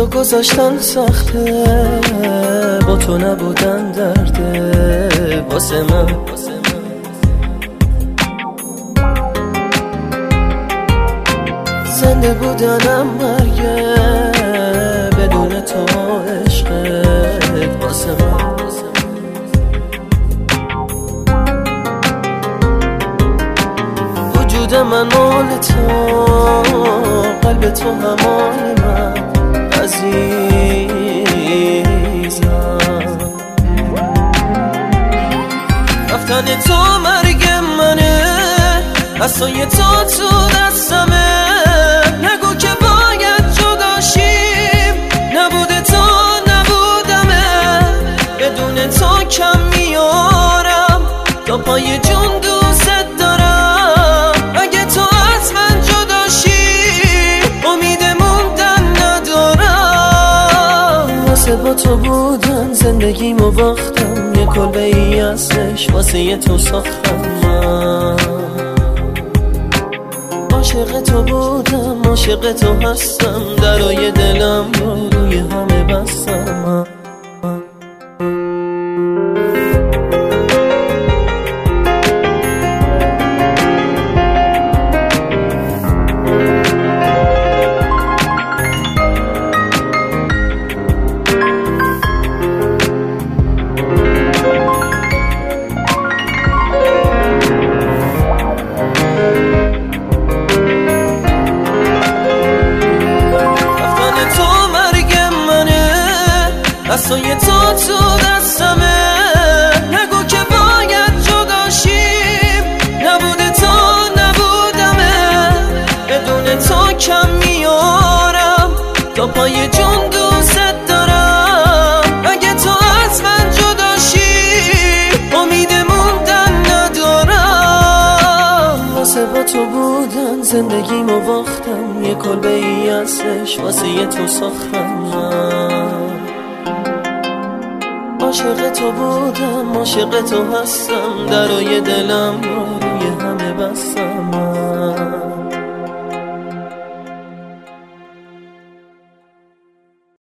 تو گذاشتن سخته، با تو نبودن درده واسه من. زنده بودنم مرگه، بدون تو عشقت واسه من. وجود من مال تو، قلب تو همای من عزیزم. رفتن تو مرگ منه، عصای تو دستمه. نگو که باید جدا شیم، نبوده تو نبودمه. بدون تو کم میارم، تا پای جون دوست دارم. اگه تو از من جدا شی، امید موندن ندارم. واسه با تو بودن زندگیمو باختم، یه کلبه ای ازش واسه یه تو ساختم. من عاشق تو بودم، عاشق تو هستم. درای دلم رو روی همه بستم. عصای تو دستمه. نگو که باید جدا شیم، نبوده تو نبودمه. بدون تو کم میارم، تا پای جون دوست دارم. اگه تو از من جدا شی، امید موندن ندارم. واسه با تو بودن زندگیمو باختم، یه کلبه ای ازش واسه یه تو ساختم. عاشق تو بودم، عاشق تو هستم. درای دلم رو